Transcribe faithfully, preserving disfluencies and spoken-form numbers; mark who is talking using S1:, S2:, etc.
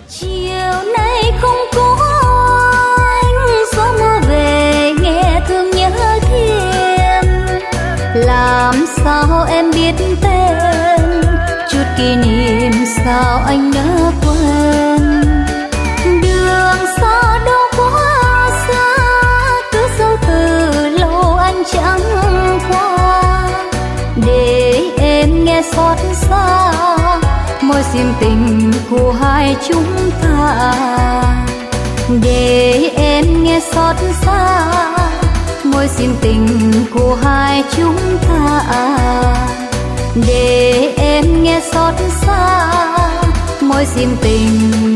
S1: Chiều nay không có anh, gió mưa về nghe thương nhớ thêm. Làm sao em biết tên, chút kỷ niệm sao anh đã quên. Đường xa đâu quá xa, cứ dấu từ lâu anh chẳng qua. Để em nghe xót xa mối xiêm tình của hai chúng ta. Để em nghe xót xa mối xiêm tình của hai chúng ta. Để em nghe xót xa mối xiêm tình